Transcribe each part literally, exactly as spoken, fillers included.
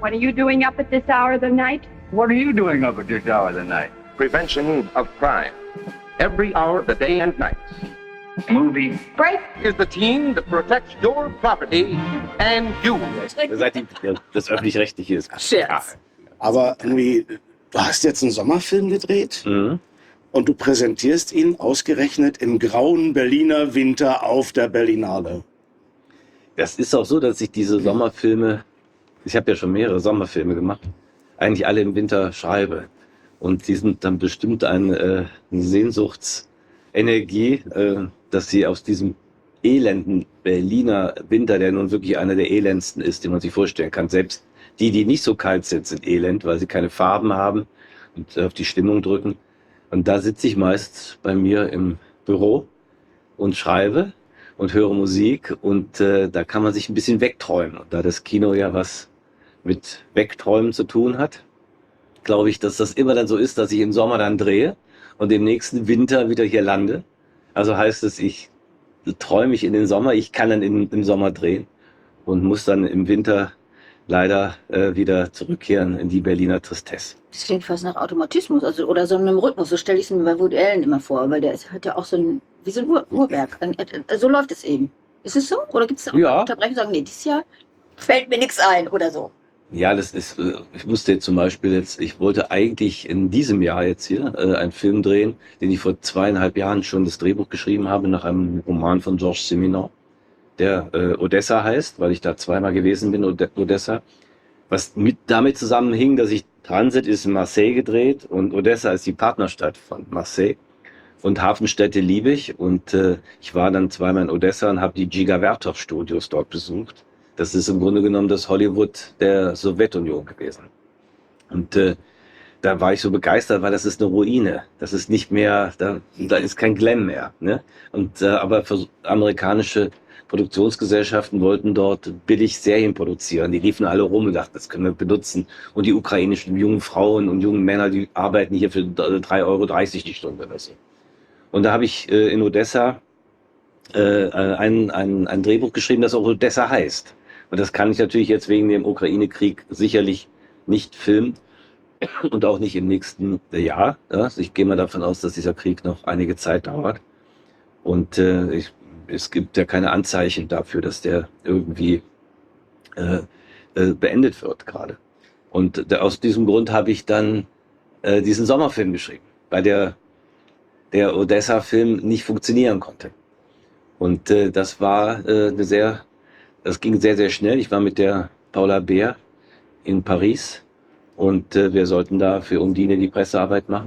What are you doing up at this hour of the night? What are you doing up at this hour of the night? Prevention of crime. Every hour of the day and night. Movie. Break. Is the team that protects your property and you. Seit die, das Öffentlich-Rechtliche ist. Scherz. Aber irgendwie, du hast jetzt einen Sommerfilm gedreht Mhm. und du präsentierst ihn ausgerechnet im grauen Berliner Winter auf der Berlinale. Das ist auch so, dass ich diese Sommerfilme, ich habe ja schon mehrere Sommerfilme gemacht, eigentlich alle im Winter schreibe. Und die sind dann bestimmt eine, äh, eine Sehnsuchtsenergie, äh, dass sie aus diesem elenden Berliner Winter, der nun wirklich einer der elendsten ist, den man sich vorstellen kann. Selbst die, die nicht so kalt sind, sind elend, weil sie keine Farben haben und auf die Stimmung drücken. Und da sitze ich meist bei mir im Büro und schreibe und höre Musik und äh, da kann man sich ein bisschen wegträumen. Und da das Kino ja was mit Wegträumen zu tun hat, glaube ich, dass das immer dann so ist, dass ich im Sommer dann drehe und im nächsten Winter wieder hier lande. Also heißt es, ich träume ich in den Sommer, ich kann dann in, im Sommer drehen und muss dann im Winter leider äh, wieder zurückkehren in die Berliner Tristesse. Das klingt fast nach Automatismus, also oder so einem Rhythmus. So stelle ich es mir bei Woody Allen immer vor, weil der ist, hat ja auch so ein, wie so ein Uhr, Uhrwerk. Ein- äh, So läuft es eben. Ist es so? Oder gibt es da auch Ja. Unterbrechungen und sagen, nee, dieses Jahr fällt mir nichts ein oder so? Ja, das ist, äh, ich musste jetzt zum Beispiel jetzt, ich wollte eigentlich in diesem Jahr jetzt hier äh, einen Film drehen, den ich vor zweieinhalb Jahren schon das Drehbuch geschrieben habe, nach einem Roman von Georges Simenon, der äh, Odessa heißt, weil ich da zweimal gewesen bin, Ode- Odessa. Was mit damit zusammenhing, dass ich Transit ist in Marseille gedreht und Odessa ist die Partnerstadt von Marseille. Und Hafenstädte liebe ich. Und äh, ich war dann zweimal in Odessa und habe die Giga Vertov Studios dort besucht. Das ist im Grunde genommen das Hollywood der Sowjetunion gewesen. Und äh, da war ich so begeistert, weil das ist eine Ruine. Das ist nicht mehr, da, da ist kein Glam mehr. Ne? Und äh, aber für amerikanische Produktionsgesellschaften wollten dort billig Serien produzieren. Die liefen alle rum und dachten, das können wir benutzen. Und die ukrainischen jungen Frauen und jungen Männer, die arbeiten hier für drei Euro dreißig die Stunde oder so. Und da habe ich äh, in Odessa äh, ein, ein, ein Drehbuch geschrieben, das auch Odessa heißt. Und das kann ich natürlich jetzt wegen dem Ukraine-Krieg sicherlich nicht filmen und auch nicht im nächsten Jahr. Ja? Also ich gehe mal davon aus, dass dieser Krieg noch einige Zeit dauert. Und äh, ich, es gibt ja keine Anzeichen dafür, dass der irgendwie äh, äh, beendet wird gerade. Und da, aus diesem Grund habe ich dann äh, diesen Sommerfilm geschrieben, weil der, der Odessa-Film nicht funktionieren konnte. Und äh, das war äh, eine sehr, das ging sehr, sehr schnell. Ich war mit der Paula Beer in Paris und äh, wir sollten da für Undine die Pressearbeit machen.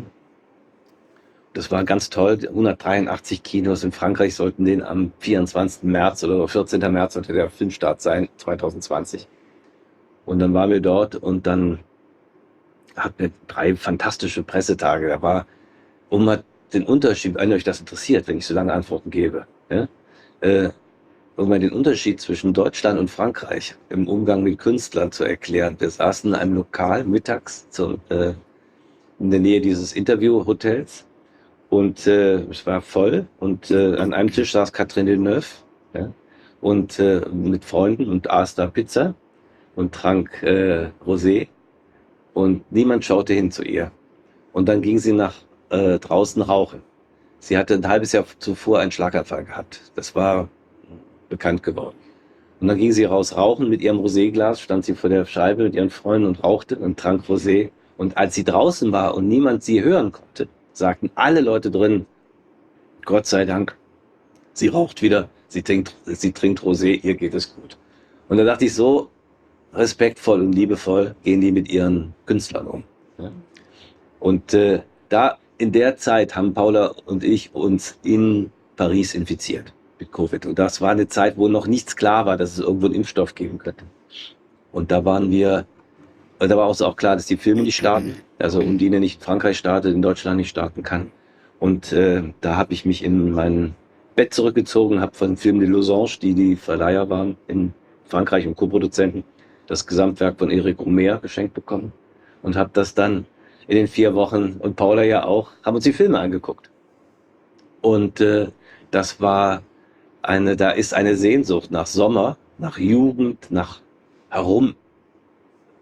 Das war ganz toll. hundertdreiundachtzig Kinos in Frankreich sollten den am vierundzwanzigsten März oder vierzehnten März sollte der Filmstart sein, zwanzig zwanzig. Und dann waren wir dort und dann hatten wir drei fantastische Pressetage. Da war, um mal den Unterschied, wenn euch das interessiert, wenn ich so lange Antworten gebe, ja, äh, um mal den Unterschied zwischen Deutschland und Frankreich im Umgang mit Künstlern zu erklären. Wir saßen in einem Lokal mittags zum, äh, in der Nähe dieses Interviewhotels und äh, es war voll und äh, an einem Tisch saß Catherine Deneuve, ja, und äh, mit Freunden und aß da Pizza und trank äh, Rosé und niemand schaute hin zu ihr. Und dann ging sie nach äh, draußen rauchen. Sie hatte ein halbes Jahr zuvor einen Schlaganfall gehabt. Das war bekannt geworden. Und dann ging sie raus rauchen mit ihrem Roséglas, stand sie vor der Scheibe mit ihren Freunden und rauchte und trank Rosé. Und als sie draußen war und niemand sie hören konnte, sagten alle Leute drin, Gott sei Dank, sie raucht wieder, sie trinkt, sie trinkt Rosé, ihr geht es gut. Und da dachte ich, so respektvoll und liebevoll gehen die mit ihren Künstlern um. Ja. Und äh, da in der Zeit haben Paula und ich uns in Paris infiziert mit Covid. Und das war eine Zeit, wo noch nichts klar war, dass es irgendwo einen Impfstoff geben könnte. Und da waren wir, da war auch, auch klar, dass die Filme nicht starten. Also Undine nicht in Frankreich startet, in Deutschland nicht starten kann. Und äh, da habe ich mich in mein Bett zurückgezogen, habe von Film de Losange, die die Verleiher waren in Frankreich und Co-Produzenten, das Gesamtwerk von Eric Romer geschenkt bekommen. Und habe das dann in den vier Wochen, und Paula ja auch, haben uns die Filme angeguckt. Und äh, das war eine, da ist eine Sehnsucht nach Sommer, nach Jugend, nach herum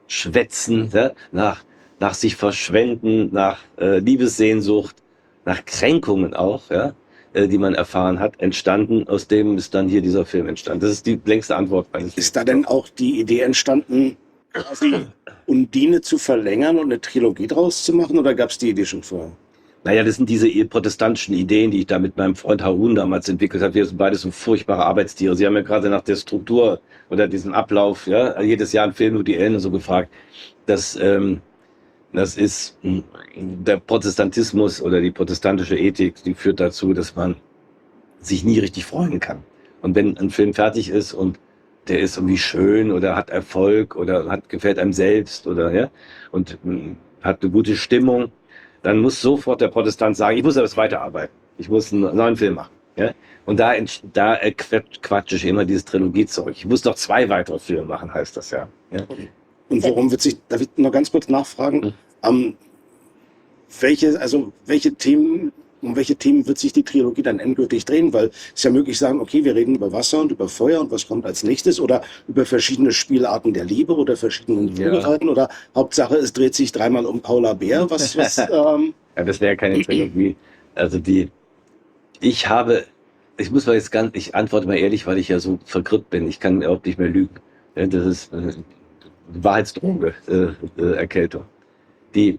Schwätzen, ja, nach, nach sich verschwenden, nach äh, Liebessehnsucht, nach Kränkungen auch, ja, äh, die man erfahren hat, entstanden. Aus dem ist dann hier dieser Film entstanden. Das ist die längste Antwort eigentlich. Ist da denn auch die Idee entstanden, quasi Undine zu verlängern und eine Trilogie draus zu machen, oder gab es die Idee schon vorher? Naja, das sind diese protestantischen Ideen, die ich da mit meinem Freund Harun damals entwickelt habe. Wir sind beide so furchtbare Arbeitstiere. Sie haben ja gerade nach der Struktur oder diesem Ablauf, ja, jedes Jahr ein Film, wo die Ellen so gefragt, dass ähm, das ist mh, der Protestantismus oder die protestantische Ethik, die führt dazu, dass man sich nie richtig freuen kann. Und wenn ein Film fertig ist und der ist irgendwie schön oder hat Erfolg oder hat gefällt einem selbst oder ja und mh, hat eine gute Stimmung, dann muss sofort der Protestant sagen, ich muss aber weiterarbeiten. Ich muss einen neuen Film machen. Ja? Und da, da äh, quatsche ich immer dieses Trilogiezeug. Ich muss noch zwei weitere Filme machen, heißt das ja. ja? Und worum wird sich, darf ich noch ganz kurz nachfragen, Mhm. ähm, welche, also welche Themen, um welche Themen wird sich die Trilogie dann endgültig drehen? Weil es ist ja möglich sagen, okay, wir reden über Wasser und über Feuer und was kommt als nächstes oder über verschiedene Spielarten der Liebe oder verschiedene Ja. Vogelarten oder Hauptsache es dreht sich dreimal um Paula Bär. Was, was, ähm, Ja, das wäre ja keine Trilogie. Also die, ich habe, ich muss mal jetzt ganz, ich antworte mal ehrlich, weil ich ja so verkrippt bin. Ich kann überhaupt nicht mehr lügen. Ja, das ist äh, Wahrheitsdroge, äh, äh, Erkältung. Die,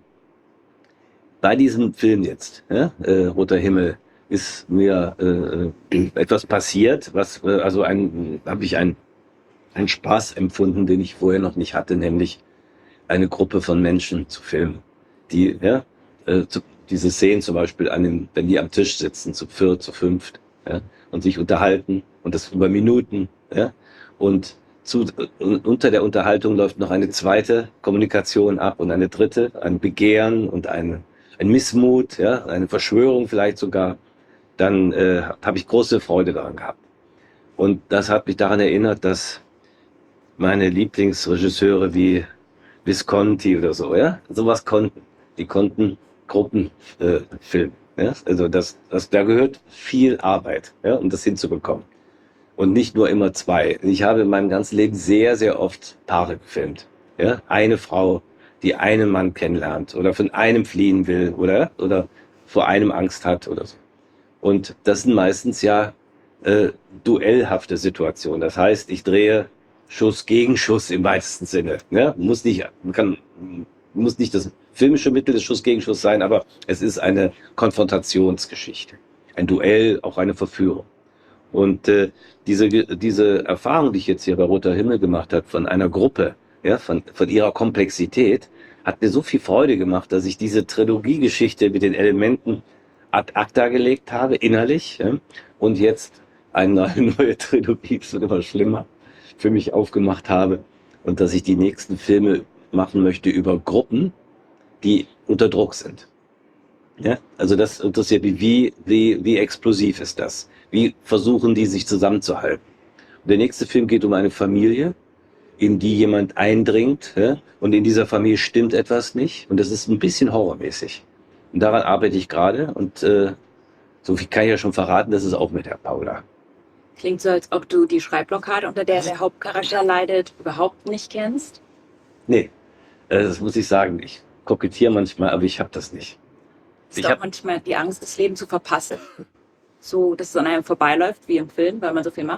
bei diesem Film jetzt, ja, äh, Roter Himmel, ist mir äh, etwas passiert, was, äh, also ein, habe ich ein, einen Spaß empfunden, den ich vorher noch nicht hatte, nämlich eine Gruppe von Menschen zu filmen, die, ja, äh, zu, diese Szenen zum Beispiel, an den, wenn die am Tisch sitzen, zu viert, zu fünft, ja, und sich unterhalten und das über Minuten, ja, und zu, äh, unter der Unterhaltung läuft noch eine zweite Kommunikation ab und eine dritte, ein Begehren und ein, ein Missmut, ja, eine Verschwörung vielleicht sogar, dann äh, habe ich große Freude daran gehabt. Und das hat mich daran erinnert, dass meine Lieblingsregisseure wie Visconti oder so, ja, sowas konnten. Die konnten Gruppen äh, filmen. Ja? Also das, das, da gehört viel Arbeit, ja, um das hinzubekommen. Und nicht nur immer zwei. Ich habe in meinem ganzen Leben sehr, sehr oft Paare gefilmt. Ja? Eine Frau, die einen Mann kennenlernt oder von einem fliehen will oder, oder vor einem Angst hat oder so. Und das sind meistens ja äh, duellhafte Situationen. Das heißt, ich drehe Schuss gegen Schuss im weitesten Sinne. Ja? Muss nicht, kann, muss nicht das filmische Mittel des Schuss gegen Schuss sein, aber es ist eine Konfrontationsgeschichte. Ein Duell, auch eine Verführung. Und äh, diese, diese Erfahrung, die ich jetzt hier bei Roter Himmel gemacht habe, von einer Gruppe, ja, von, von ihrer Komplexität, hat mir so viel Freude gemacht, dass ich diese Trilogiegeschichte mit den Elementen ad acta gelegt habe, innerlich, ja, und jetzt eine neue Trilogie, das wird immer schlimmer, für mich aufgemacht habe und dass ich die nächsten Filme machen möchte über Gruppen, die unter Druck sind. Ja, also das interessiert mich, wie, wie, wie explosiv ist das? Wie versuchen die sich zusammenzuhalten? Und der nächste Film geht um eine Familie, in die jemand eindringt, ja, und in dieser Familie stimmt etwas nicht und das ist ein bisschen horrormäßig. Und daran arbeite ich gerade und äh, so viel kann ich ja schon verraten, das ist auch mit der Paula. Klingt so, als ob du die Schreibblockade, unter der der Hauptcharakter leidet, überhaupt nicht kennst. Nee, äh, das muss ich sagen. Ich kokettiere manchmal, aber ich habe das nicht. Ist Ich auch hab- manchmal die Angst, das Leben zu verpassen. So, dass es an einem vorbeiläuft, wie im Film, weil man so viel macht.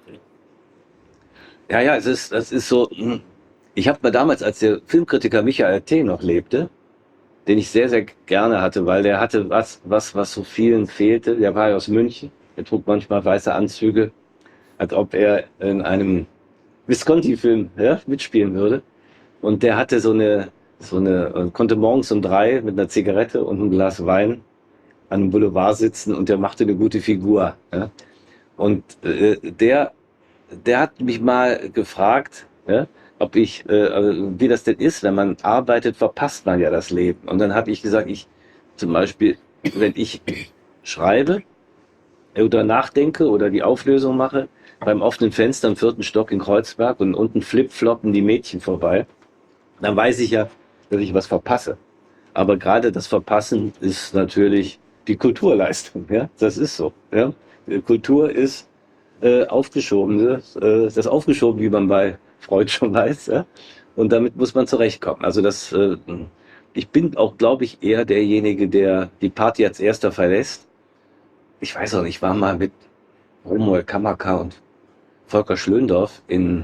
Ja, ja, es ist, das ist so. hm. Ich habe mal damals, als der Filmkritiker Michael T. noch lebte, den ich sehr, sehr gerne hatte, weil der hatte was, was, was so vielen fehlte. Der war ja aus München. Er trug manchmal weiße Anzüge, als ob er in einem Visconti-Film, ja, mitspielen würde. Und der hatte so eine, so eine, äh, konnte morgens um drei mit einer Zigarette und einem Glas Wein an einem Boulevard sitzen und der machte eine gute Figur. Ja. Und äh, der, der hat mich mal gefragt, ja, ob ich, äh, also wie das denn ist, wenn man arbeitet, verpasst man ja das Leben. Und dann habe ich gesagt, ich zum Beispiel, wenn ich schreibe oder nachdenke oder die Auflösung mache, beim offenen Fenster im vierten Stock in Kreuzberg und unten flipfloppen die Mädchen vorbei, dann weiß ich ja, dass ich was verpasse. Aber gerade das Verpassen ist natürlich die Kulturleistung. Ja, das ist so. Ja, Kultur ist äh, aufgeschoben, äh, das ist aufgeschoben, wie man bei Freud schon weiß. Ja? Und damit muss man zurechtkommen. Also das, äh, ich bin auch, glaube ich, eher derjenige, der die Party als erster verlässt. Ich weiß auch nicht, ich war mal mit Romuald Kamaka und Volker Schlöndorff in,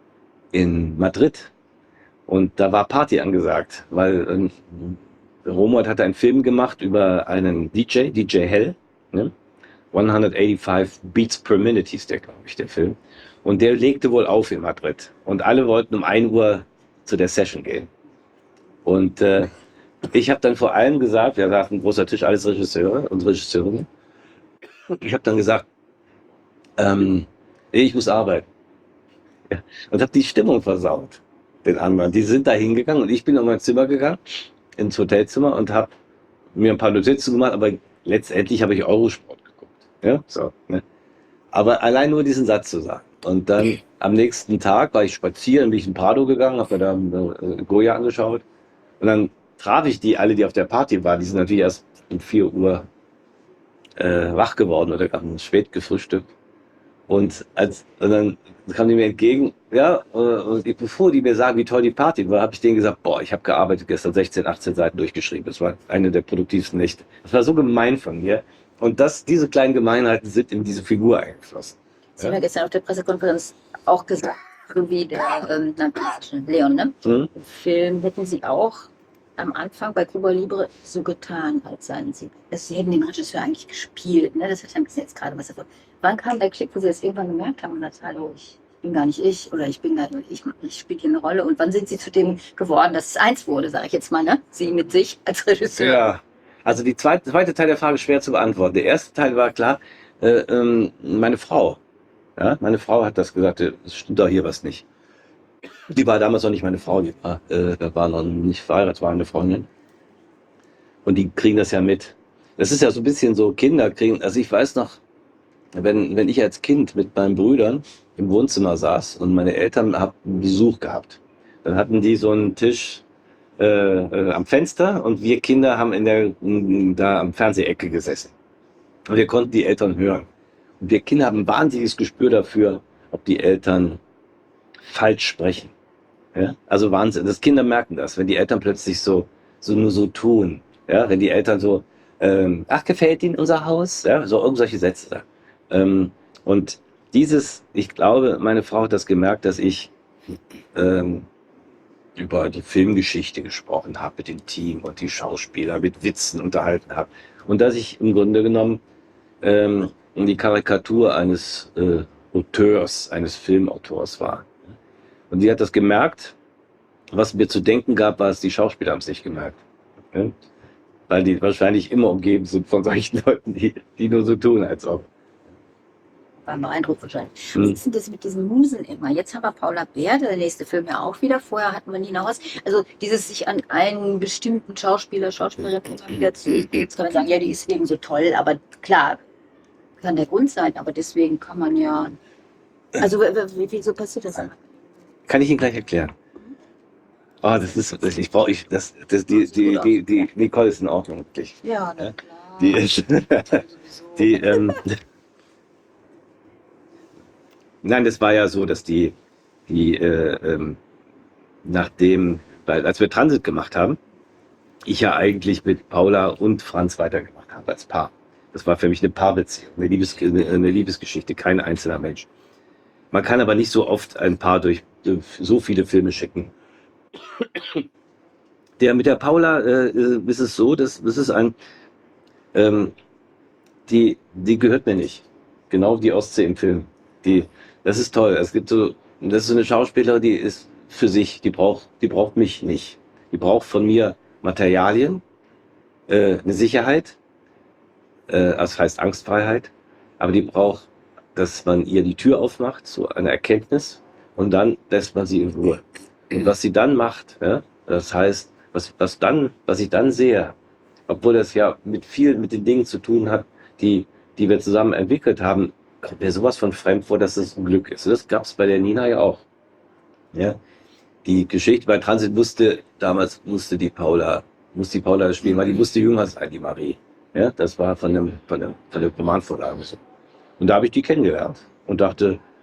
in Madrid. Und da war Party angesagt, weil ähm, Romuald hatte einen Film gemacht über einen D J, D J Hell. Ne? hundertfünfundachtzig Beats per Minute hieß der, glaube ich, der Film. Und der legte wohl auf in Madrid. Und alle wollten um ein Uhr zu der Session gehen. Und äh, ich habe dann vor allem gesagt, wir saßen ein großer Tisch, alles Regisseure und Regisseurinnen. Und ich habe dann gesagt, ähm, ich muss arbeiten. Ja. Und habe die Stimmung versaut, den anderen. Die sind da hingegangen und ich bin in mein Zimmer gegangen, ins Hotelzimmer und habe mir ein paar Notizen gemacht, aber letztendlich habe ich Eurosport geguckt. Ja, so, ne? Aber allein nur diesen Satz zu sagen. Und dann am nächsten Tag war ich spazieren, bin ich in Prado gegangen, habe mir da äh, Goya angeschaut. Und dann traf ich die alle, die auf der Party waren. Die sind natürlich erst um vier Uhr äh, wach geworden oder haben spät gefrühstückt. Und, als, und dann kamen die mir entgegen, ja, und ich, bevor die mir sagen, wie toll die Party war, habe ich denen gesagt, boah, ich habe gearbeitet, gestern sechzehn, achtzehn Seiten durchgeschrieben. Das war eine der produktivsten Nächte. Das war so gemein von mir. Und das, diese kleinen Gemeinheiten sind in diese Figur eingeflossen. Sie haben ja gestern auf der Pressekonferenz auch gesagt, so wie der ähm, Leon, ne? Mhm. Im Film hätten Sie auch am Anfang bei Cuba Libre so getan, als seien Sie. Das, Sie hätten den Regisseur eigentlich gespielt, ne? Das haben Sie jetzt gerade was davon. Wann kam der Klick, wo Sie das irgendwann gemerkt haben und das, hallo, ich bin gar nicht ich oder ich bin gar nicht, ich, ich spiele hier eine Rolle. Und wann sind Sie zu dem geworden, dass es eins wurde, sage ich jetzt mal, ne? Sie mit sich als Regisseur. Ja, also die zweite, zweite Teil der Frage ist schwer zu beantworten. Der erste Teil war klar, äh, ähm, meine Frau. Ja, meine Frau hat das gesagt, es stimmt doch hier was nicht. Die war damals noch nicht meine Frau, die war, äh, war noch nicht verheiratet, war eine Freundin. Und die kriegen das ja mit. Das ist ja so ein bisschen so, Kinder kriegen, also ich weiß noch, wenn, wenn ich als Kind mit meinen Brüdern im Wohnzimmer saß und meine Eltern haben Besuch gehabt, dann hatten die so einen Tisch äh, äh, am Fenster und wir Kinder haben in der, da am Fernsehecke gesessen. Und wir konnten die Eltern hören. Und wir Kinder haben ein wahnsinniges Gespür dafür, ob die Eltern falsch sprechen. Ja? Also Wahnsinn. Das Kinder merken das, wenn die Eltern plötzlich so, so nur so tun. Ja? Wenn die Eltern so, ähm, ach, gefällt Ihnen unser Haus? Ja? So irgendwelche Sätze. Ähm, und dieses, ich glaube, meine Frau hat das gemerkt, dass ich ähm, über die Filmgeschichte gesprochen habe mit dem Team und die Schauspieler mit Witzen unterhalten habe. Und dass ich im Grunde genommen ähm, die Karikatur eines äh, Auteurs, eines Filmautors war. Und sie hat das gemerkt. Was mir zu denken gab, war es, die Schauspieler haben es nicht gemerkt. Ja? Weil die wahrscheinlich immer umgeben sind von solchen Leuten, die, die nur so tun, als ob. War beeindruckt wahrscheinlich. Hm. Wie ist denn das mit diesen Musen immer? Jetzt haben wir Paula Bär, der nächste Film ja auch wieder. Vorher hatten wir Nina Hoss. Also dieses sich an einen bestimmten Schauspieler, Schauspielerin immer wieder zu... Jetzt kann man sagen, ja, die ist eben so toll, aber klar, kann der Grund sein, aber deswegen kann man ja... Also wie, wieso passiert das? Kann ich Ihnen gleich erklären. Oh, das ist, das, ich brauche, ich, das, das, die, die, die, die Nicole ist in Ordnung, wirklich. Ja, na Ja? klar. Die ist, die, ähm, nein, das war ja so, dass die, die, äh, ähm, nachdem, weil, als wir Transit gemacht haben, ich ja eigentlich mit Paula und Franz weitergemacht habe als Paar. Das war für mich eine Paarbeziehung, eine, Liebes, eine Liebesgeschichte, kein einzelner Mensch. Man kann aber nicht so oft ein Paar durch, durch so viele Filme schicken. Der mit der Paula äh, ist es so, dass das ist ein, ähm, die, die gehört mir nicht. Genau wie die Ostsee im Film. Die, das ist toll. Es gibt so, das ist so eine Schauspielerin, die ist für sich, die braucht, die braucht mich nicht. Die braucht von mir Materialien, äh, eine Sicherheit, äh, das heißt Angstfreiheit, aber die braucht, dass man ihr die Tür aufmacht, so eine Erkenntnis, und dann lässt man sie in Ruhe. Und was sie dann macht, ja, das heißt, was, was dann, was ich dann sehe, obwohl das ja mit viel, mit den Dingen zu tun hat, die, die wir zusammen entwickelt haben, kommt mir sowas von fremd vor, dass es ein Glück ist. Das gab es bei der Nina ja auch. Ja, die Geschichte bei Transit musste, damals musste die Paula, musste die Paula das spielen, weil die musste jünger sein, die Marie. Ja, das war von dem, von dem, von der Romanvorlage so. Und da habe ich die kennengelernt und dachte,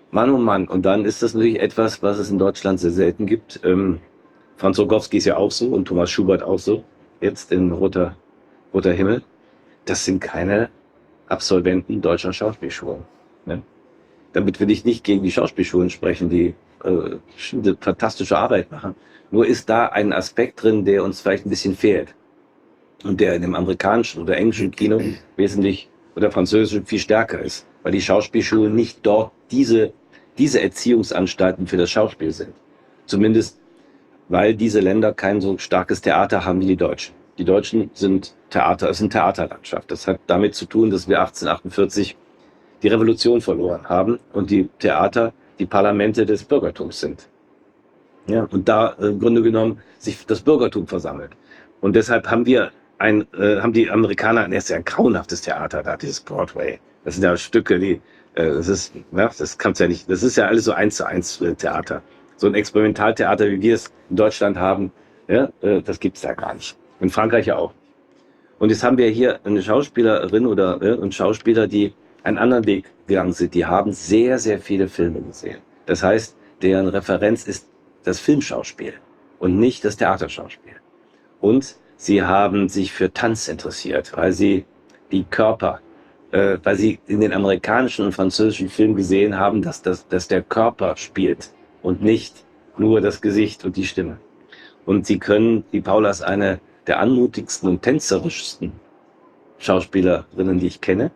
Mann, oh Mann. Und dann ist das natürlich etwas, was es in Deutschland sehr selten gibt. Ähm, Franz Rogowski ist ja auch so und Thomas Schubert auch so. Jetzt in Roter, Roter Himmel. Das sind keine Absolventen deutscher Schauspielschulen. Ne? Damit will ich nicht gegen die Schauspielschulen sprechen, die äh, eine fantastische Arbeit machen. Nur ist da ein Aspekt drin, der uns vielleicht ein bisschen fehlt. Und der in dem amerikanischen oder englischen Kino wesentlich oder französischen viel stärker ist. Weil die Schauspielschulen nicht dort diese, diese Erziehungsanstalten für das Schauspiel sind. Zumindest, weil diese Länder kein so starkes Theater haben wie die Deutschen. Die Deutschen sind Theater, es sind Theaterlandschaft. Das hat damit zu tun, dass wir achtzehnhundertachtundvierzig die Revolution verloren haben und die Theater die Parlamente des Bürgertums sind. Ja, und da äh, im Grunde genommen sich das Bürgertum versammelt. Und deshalb haben wir ein, äh, haben die Amerikaner ein erst ein grauenhaftes Theater da, dieses Broadway. Das sind ja Stücke, die, äh, das ist, ja, das kann's ja nicht, das ist ja alles so eins zu eins äh, Theater. So ein Experimentaltheater, wie wir es in Deutschland haben, ja, äh, das gibt's da gar nicht. In Frankreich ja auch. Und jetzt haben wir hier eine Schauspielerin oder äh, einen Schauspieler, die einen anderen Weg gegangen sind. Die haben sehr, sehr viele Filme gesehen. Das heißt, deren Referenz ist das Filmschauspiel und nicht das Theaterschauspiel. Und sie haben sich für Tanz interessiert, weil sie die Körper, äh, weil sie in den amerikanischen und französischen Filmen gesehen haben, dass, das, dass der Körper spielt und nicht nur das Gesicht und die Stimme. Und sie können, die Paula ist eine der anmutigsten und tänzerischsten Schauspielerinnen, die ich kenne.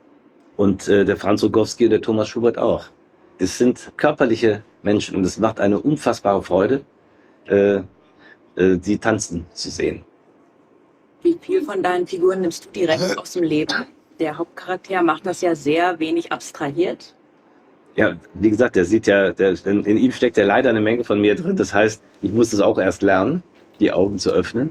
Und äh, der Franz Rogowski und der Thomas Schubert auch. Das sind körperliche Menschen und es macht eine unfassbare Freude, äh, äh, sie tanzen zu sehen. Wie viel von deinen Figuren nimmst du direkt aus dem Leben? Der Hauptcharakter macht das ja sehr wenig abstrahiert. Ja, wie gesagt, der sieht ja, der, in, in ihm steckt ja leider eine Menge von mir drin. Das heißt, ich muss es auch erst lernen, die Augen zu öffnen.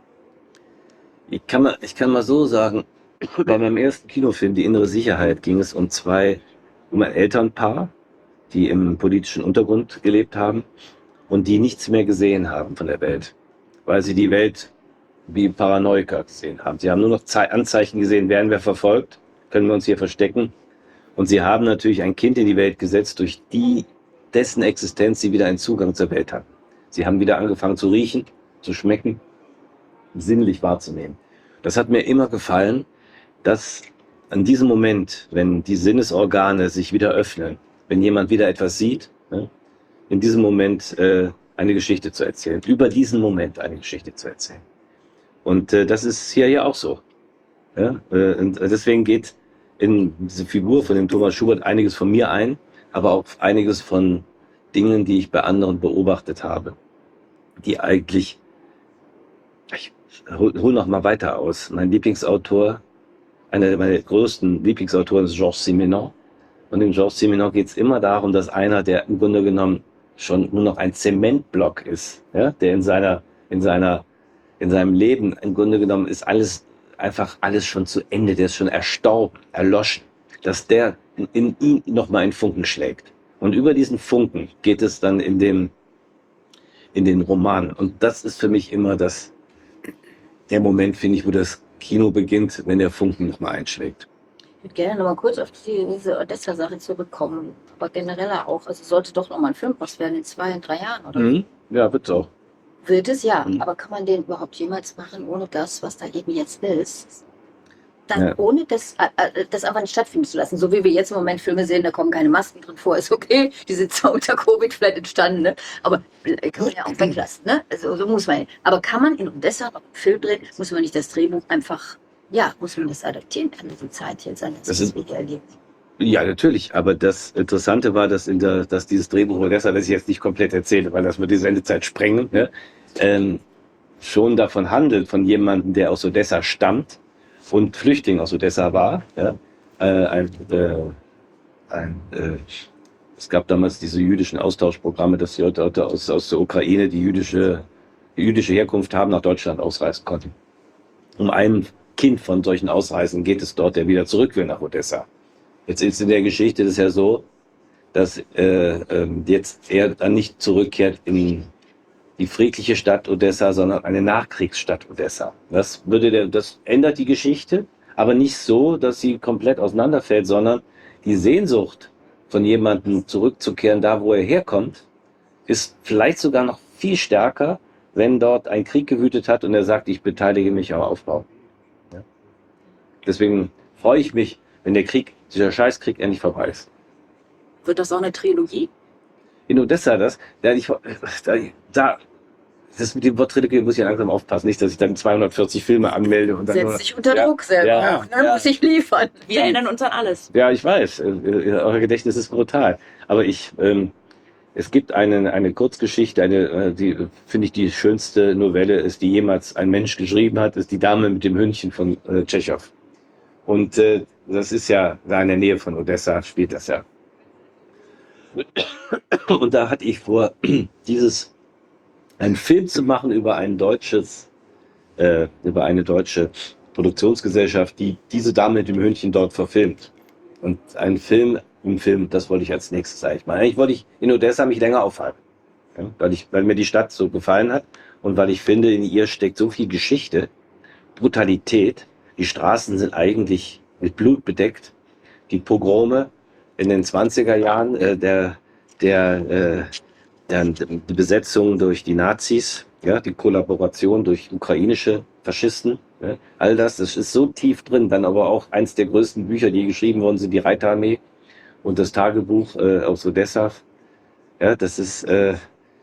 Ich kann mal, ich kann mal so sagen, bei meinem ersten Kinofilm, Die innere Sicherheit, ging es um zwei, um ein Elternpaar, die im politischen Untergrund gelebt haben und die nichts mehr gesehen haben von der Welt, weil sie die Welt wie Paranoiker gesehen haben. Sie haben nur noch Ze- Anzeichen gesehen, werden wir verfolgt, können wir uns hier verstecken. Und sie haben natürlich ein Kind in die Welt gesetzt, durch die, dessen Existenz sie wieder einen Zugang zur Welt hatten. Sie haben wieder angefangen zu riechen, zu schmecken, sinnlich wahrzunehmen. Das hat mir immer gefallen, dass an diesem Moment, wenn die Sinnesorgane sich wieder öffnen, wenn jemand wieder etwas sieht, ne, in diesem Moment äh, eine Geschichte zu erzählen, über diesen Moment eine Geschichte zu erzählen. Und äh, das ist hier ja auch so. Ja? Äh, und deswegen geht in diese Figur von dem Thomas Schubert einiges von mir ein, aber auch einiges von Dingen, die ich bei anderen beobachtet habe, die eigentlich, ich hol, hol noch mal weiter aus. Mein Lieblingsautor, einer meiner größten Lieblingsautoren ist Georges Simenon. Und in Georges Simenon geht es immer darum, dass einer, der im Grunde genommen schon nur noch ein Zementblock ist, ja, der in seiner, in seiner, in seinem Leben im Grunde genommen ist alles einfach alles schon zu Ende, der ist schon erstorben, erloschen, dass der in ihm nochmal einen Funken schlägt. Und über diesen Funken geht es dann in dem, in den Roman. Und das ist für mich immer das, der Moment, finde ich, wo das Kino beginnt, wenn der Funken nochmal einschlägt. Ich würde gerne noch mal kurz auf die, diese Odessa-Sache zurückkommen, aber generell auch. Also sollte doch noch mal ein Film was werden in zwei, in drei Jahren, oder? Mhm. Ja, wird's auch. Wird es, ja. Mhm. Aber kann man den überhaupt jemals machen, ohne das, was da eben jetzt ist? Dann, Ja. Ohne das, äh, das einfach nicht stattfinden zu lassen. So wie wir jetzt im Moment Filme sehen, da kommen keine Masken drin vor, ist okay. Die sind zwar unter Covid vielleicht entstanden, ne? Aber äh, kann man ja auch weglassen, ne? Also, so muss man. Aber kann man in Odessa noch einen Film drehen, muss man nicht das Drehbuch einfach, ja, muss man das adaptieren an diese Zeit jetzt, an das, Das was ist- wir hier erleben. Ja, natürlich. Aber das Interessante war, dass, in der, dass dieses Drehbuch Odessa, das ich jetzt nicht komplett erzähle, weil das wird die Sendezeit sprengen, ne? ähm, schon davon handelt, von jemandem, der aus Odessa stammt und Flüchtling aus Odessa war. Ja? Äh, ein, äh, ein, äh, es gab damals diese jüdischen Austauschprogramme, dass die Leute aus, aus der Ukraine, die jüdische, die jüdische Herkunft haben, nach Deutschland ausreisen konnten. Um ein Kind von solchen Ausreisen geht es dort, der wieder zurück will nach Odessa. Jetzt ist in der Geschichte das ja so, dass äh, ähm, jetzt er dann nicht zurückkehrt in die friedliche Stadt Odessa, sondern eine Nachkriegsstadt Odessa. Das würde der, das ändert die Geschichte, aber nicht so, dass sie komplett auseinanderfällt, sondern die Sehnsucht von jemandem zurückzukehren, da wo er herkommt, ist vielleicht sogar noch viel stärker, wenn dort ein Krieg gewütet hat und er sagt, ich beteilige mich am Aufbau. Ja. Deswegen freue ich mich, wenn der Krieg, dieser Scheißkrieg endlich vorbei ist. Wird das auch eine Trilogie? In Odessa, das, da, ich, da, da, das mit dem Wort Trilogie muss ich langsam aufpassen, nicht, dass ich dann zweihundertvierzig Filme anmelde und dann Setzt nur, sich unter ja, Druck selber ja, auch, ne? ja. Muss ich liefern. Wir erinnern uns an alles. Ja, ich weiß, äh, äh, euer Gedächtnis ist brutal. Aber ich, ähm, es gibt eine, eine Kurzgeschichte, eine, äh, die, äh, finde ich, die schönste Novelle ist, die jemals ein Mensch geschrieben hat, ist Die Dame mit dem Hündchen von äh, Tschechow. Und äh, das ist ja da in der Nähe von Odessa, spielt das ja. Und da hatte ich vor, dieses, einen Film zu machen über ein deutsches, äh, über eine deutsche Produktionsgesellschaft, die diese Dame mit dem Hündchen dort verfilmt. Und ein Film, im Film, das wollte ich als nächstes eigentlich mal. Eigentlich wollte ich in Odessa mich länger aufhalten, ja, weil ich, weil mir die Stadt so gefallen hat und weil ich finde, in ihr steckt so viel Geschichte, Brutalität. Die Straßen sind eigentlich mit Blut bedeckt. Die Pogrome in den zwanziger Jahren, äh, der, der, äh, der, die Besetzung durch die Nazis, ja, die Kollaboration durch ukrainische Faschisten, ja, all das, das ist so tief drin. Dann aber auch eins der größten Bücher, die geschrieben worden sind, die Reiterarmee und das Tagebuch äh, aus Odessa. Ja, das ist, äh,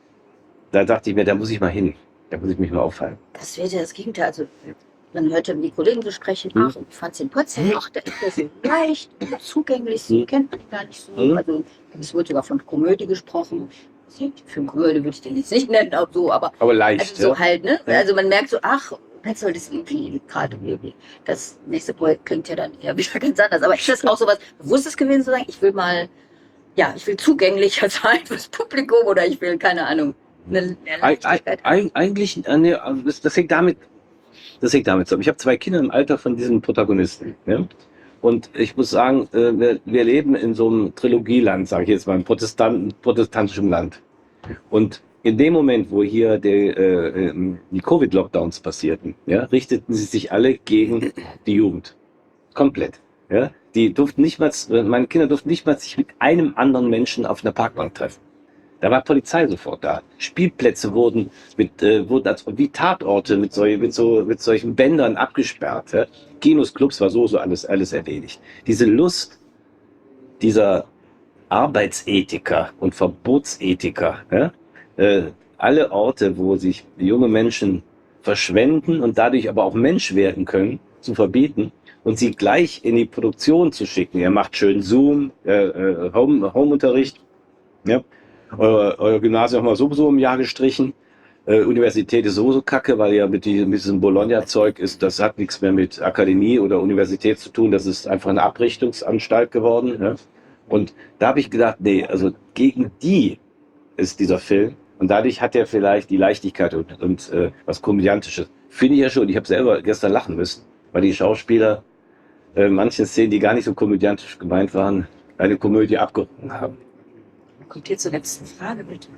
da dachte ich mir, da muss ich mal hin. Da muss ich mich mal aufhalten. Das wäre ja das Gegenteil. Also, man hörte die Kollegen besprechen, Mhm. ach, ich fand es in Potsdam, ach, da ist das so leicht, zugänglich, sie Mhm. kennt man gar nicht so. Mhm. Also, es wird sogar von Komödie gesprochen. Für Komödie würde ich den jetzt nicht nennen, aber so, aber Aber leicht, also so ja. halt, ne? Ja. Also man merkt so, ach, Petzold ist irgendwie gerade irgendwie. Das nächste Projekt klingt ja dann eher wieder ganz anders. Aber ist das auch sowas Bewusstes gewesen zu sagen, ich will mal, ja, ich will zugänglicher sein fürs Publikum oder ich will, keine Ahnung, eine, eine Eig- Leichtigkeit. eig- Eigentlich, äh, nee, also das, das hängt damit, das hängt damit zusammen. Ich habe zwei Kinder im Alter von diesem Protagonisten. Ja? Und ich muss sagen, äh, wir, wir leben in so einem Trilogieland, sage ich jetzt mal, einem Protestanten, protestantischem Land. Und in dem Moment, wo hier die, äh, ähm, die Covid-Lockdowns passierten, ja, richteten sie sich alle gegen die Jugend. Komplett. Ja? Die durften nicht mal, meine Kinder durften nicht mal sich mit einem anderen Menschen auf einer Parkbank treffen. Da war Polizei sofort da. Spielplätze wurden mit, äh, wurden als, wie Tatorte mit, so, mit, so, mit solchen Bändern abgesperrt. Ja? Kinos, Clubs war so, so alles, alles erledigt. Diese Lust dieser Arbeitsethiker und Verbotsethiker, ja? äh, alle Orte, wo sich junge Menschen verschwenden und dadurch aber auch Mensch werden können, zu verbieten und sie gleich in die Produktion zu schicken. Ihr macht schön Zoom, äh, äh, Home, Home-Unterricht, ja? Euer, euer Gymnasium haben wir sowieso im Jahr gestrichen. Äh, Universität ist sowieso kacke, weil ja mit, die, mit diesem Bologna-Zeug ist, das hat nichts mehr mit Akademie oder Universität zu tun. Das ist einfach eine Abrichtungsanstalt geworden. Ja? Und da habe ich gedacht, nee, also gegen die ist dieser Film. Und dadurch hat er vielleicht die Leichtigkeit und, und äh, was Komödiantisches. Finde ich ja schon. Ich habe selber gestern lachen müssen, weil die Schauspieler äh, manche Szenen, die gar nicht so komödiantisch gemeint waren, eine Komödie abgerungen haben. Kommt hier zur letzten Frage, bitte.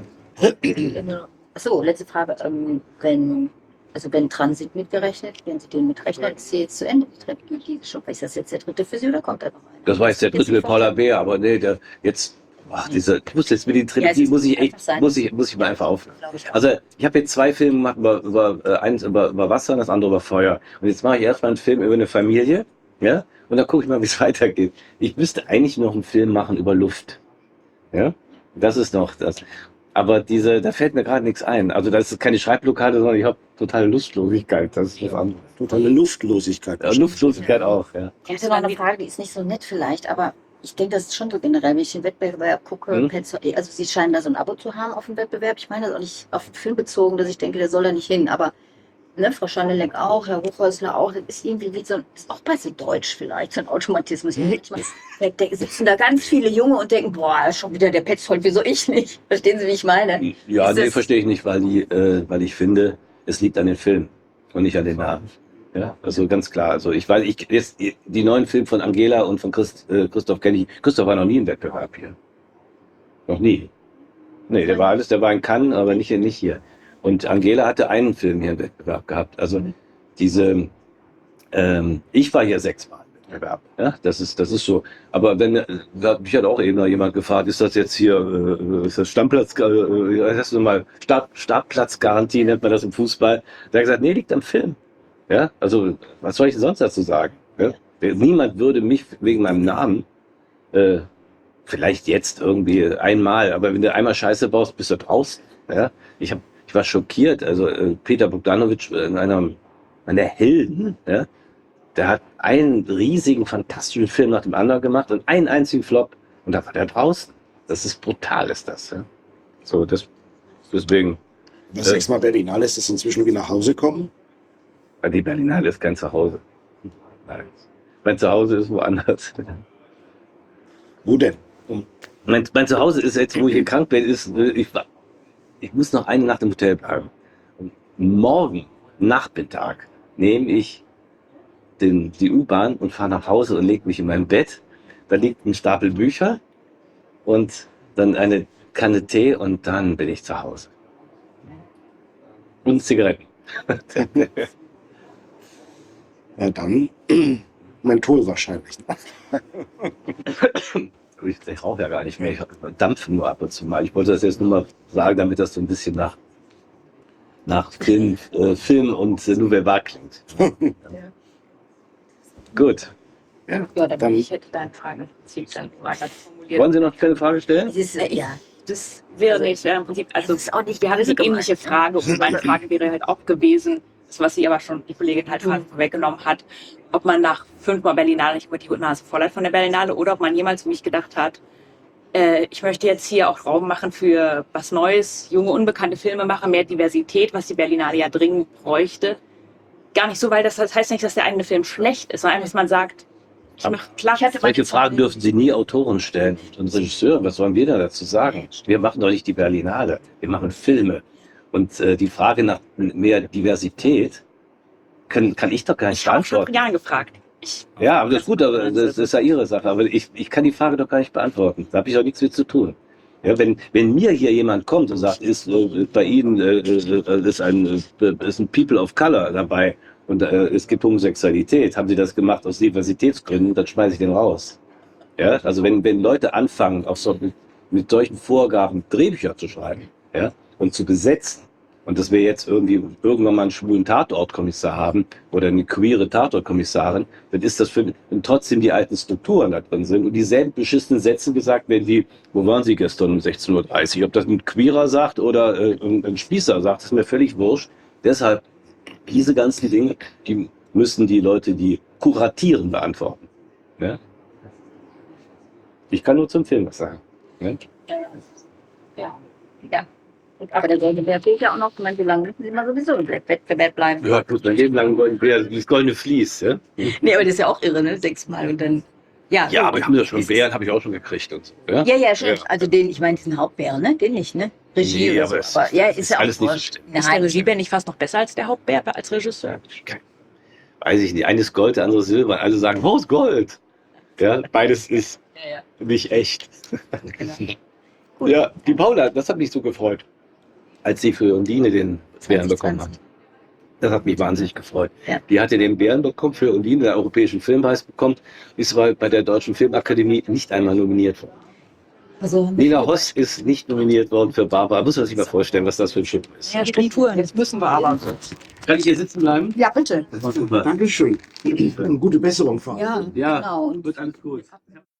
Achso, letzte Frage. Ähm, wenn, also wenn Transit mitgerechnet, wenn Sie den mitrechnen, ist sie jetzt zu Ende die Trilogie schon? Ist das jetzt der dritte für Sie oder kommt da noch einer? Das war jetzt der dritte mit Paula Beer, aber nee, der jetzt, ach, dieser, ich muss jetzt mit den Trilogie, Ja, muss ich einfach echt, sein. muss ich, muss ich mal einfach aufhören. Glaube ich auch. Also ich habe jetzt zwei Filme gemacht, über, über äh, eins über, über Wasser und das andere über Feuer. Und jetzt mache ich erstmal einen Film über eine Familie, ja, und dann gucke ich mal, wie es weitergeht. Ich müsste eigentlich noch einen Film machen über Luft, ja. Das ist noch das. Aber diese, da fällt mir gerade nichts ein. Also das ist keine Schreibblockade, sondern ich habe totale Lustlosigkeit. Das ist was anderes. Totale Luftlosigkeit. Ja, Luftlosigkeit auch, ja. Ich hätte noch eine Frage, die ist nicht so nett vielleicht, aber ich denke, das ist schon so generell, wenn ich den Wettbewerb gucke, Mhm. Petzold, also Sie scheinen da so ein Abo zu haben auf dem Wettbewerb. Ich meine das auch nicht auf den Film bezogen, dass ich denke, der soll da nicht hin, aber ne, Frau Schandelek auch, Herr Hochhäusler auch, das ist irgendwie wie so ein, ist auch bei so Deutsch vielleicht, so ein Automatismus. Manchmal da sitzen da ganz viele Junge und denken, boah, schon wieder der Petzold, wieso ich nicht? Verstehen Sie, wie ich meine? Ja, Ist nee, das- verstehe ich nicht, weil die, äh, weil ich finde, es liegt an den Filmen und nicht an den Namen. Ja, also ganz klar. Also ich weiß, ich jetzt die neuen Filme von Angela und von Christ, äh, Christoph kenne ich. Christoph war noch nie im Wettbewerb hier. Noch nie. Nee, der war alles, der war in Cannes, aber nicht, nicht hier. Und Angela hatte einen Film hier im Wettbewerb gehabt. Also diese, ähm, ich war hier sechsmal im Wettbewerb. Ja, das ist, das ist so. Aber wenn, da, mich hat auch eben noch jemand gefragt, ist das jetzt hier, äh, ist das Stammplatz, äh, was hast du mal, Start, Startplatzgarantie nennt man das im Fußball. Da hat gesagt, nee, liegt am Film. Ja, also, was soll ich denn sonst dazu sagen? Ja? Niemand würde mich wegen meinem Namen, äh, vielleicht jetzt irgendwie einmal, aber wenn du einmal Scheiße baust, bist du draußen. Ja? Ich hab, ich war schockiert. Also, äh, Peter Bogdanovich in einer, einer Helden, ja? Der hat einen riesigen, fantastischen Film nach dem anderen gemacht und einen einzigen Flop. Und da war der draußen. Das ist brutal, ist das. Ja? So, das, deswegen. Was Äh, sechsmal Berlinale ist das inzwischen wie nach Hause kommen? Die Berlinale ist kein Zuhause. Nein. Mein Zuhause ist woanders. Wo denn? Mein, mein Zuhause ist jetzt, wo ich hier krank bin, ist, äh, ich, war- ich muss noch eine Nacht im Hotel bleiben. Und morgen Nachmittag nehme ich den, die U-Bahn und fahre nach Hause und lege mich in mein Bett. Da liegt ein Stapel Bücher und dann eine Kanne Tee und dann bin ich zu Hause. Und Zigaretten. Ja, dann Menthol wahrscheinlich. Ich, ich rauche ja gar nicht mehr. Ich dampfe nur ab und zu mal. Ich wollte das jetzt nur mal sagen, damit das so ein bisschen nach, nach Film, äh, Film und äh, Nouvelle Vague klingt. Gut. Ja, Ja, dann, dann ich hätte deine Frage im Prinzip dann weiter formuliert. Wollen Sie noch keine Frage stellen? Das ist, Äh, ich- ja. Das wäre nicht, wäre im Prinzip, also Das ist auch nicht wir hatten böse eine ähnliche gemeint, Frage und meine Frage wäre halt auch gewesen, das, was sie aber schon, die Kollegin halt fast weggenommen hat, ob man nach fünfmal Berlinale nicht über die Nase voll hat von der Berlinale oder ob man jemals für mich gedacht hat, äh, ich möchte jetzt hier auch Raum machen für was Neues, junge, unbekannte Filme machen, mehr Diversität, was die Berlinale ja dringend bräuchte. Gar nicht so, weil das, das heißt nicht, dass der eigene Film schlecht ist, sondern einfach, dass man sagt, ich mache Platz. Ich hatte Solche Fragen dürfen Sie nie Autoren stellen und Regisseuren. Was sollen wir da dazu sagen? Wir machen doch nicht die Berlinale. Wir machen Filme. Und äh, die Frage nach mehr Diversität kann, kann ich doch gar nicht Ich habe schon beantworten. Jahren gefragt. Ich, Ja, aber das ist gut, aber das ist ja Ihre Sache. Aber ich, ich kann die Frage doch gar nicht beantworten. Da habe ich auch nichts mit zu tun. Ja, wenn, wenn mir hier jemand kommt und sagt, ist äh, bei Ihnen äh, äh, ist, ein, äh, ist ein People of Color dabei und äh, es gibt Homosexualität, haben Sie das gemacht aus Diversitätsgründen, dann schmeiße ich den raus. Ja, also wenn, wenn Leute anfangen, auch so mit, mit solchen Vorgaben Drehbücher zu schreiben, ja, und zu besetzen, und dass wir jetzt irgendwie irgendwann mal einen schwulen Tatortkommissar haben oder eine queere Tatortkommissarin, dann ist das für wenn trotzdem die alten Strukturen da drin sind und dieselben beschissenen Sätze gesagt werden wie, wo waren Sie gestern um sechzehn Uhr dreißig? Ob das ein Queerer sagt oder äh, ein ein Spießer sagt, ist mir völlig wurscht. Deshalb, diese ganzen Dinge, die müssen die Leute, die kuratieren, beantworten. Ja? Ich kann nur zum Film was sagen. Ne? Ja. Aber der Goldene Bär fehlt ja auch noch. Ich meine, wie lange müssen Sie mal sowieso im Wettbewerb bleiben? Ja, gut, mein Leben lang golden Bär, das goldene Vlies. Ja, Nee, aber das ist ja auch irre, ne? Sechsmal und dann. Ja, ja aber ich habe ja schon Ist- Bären, habe ich auch schon gekriegt. Und so, ja? Ja, ja, schon. Ja. Also den, ich meine, diesen Hauptbär, ne? Den nicht, ne? Regie Nee, oder aber so. es- Aber, ja, es ist ist ja auch alles nicht so wurscht. schlimm. ist der Nein, Regiebär nicht fast noch besser als der Hauptbär als Regisseur? Weiß ich nicht. Eines Gold, der andere Silber. Alle sagen, wo ist Gold? Ja, beides ist Ja, ja. nicht echt. Gut. Ja, die Paula, das hat mich so gefreut, als sie für Undine den Bären bekommen hat. zwanzig. Das hat mich wahnsinnig gefreut. Ja. Die hatte den Bären bekommen für Undine, der Europäischen Filmpreis bekommen, ist aber bei der Deutschen Filmakademie nicht einmal nominiert worden. Also, Nina Hoss ist nicht nominiert worden für Barbara. Muss man sich mal vorstellen, was das für ein Schiff ist. Ja, Strukturen, jetzt müssen wir aber. Kann ich hier sitzen bleiben? Ja, bitte. Das war super. Dankeschön. Gute Besserung, Frau. ja, Ja, genau. Und wird alles gut.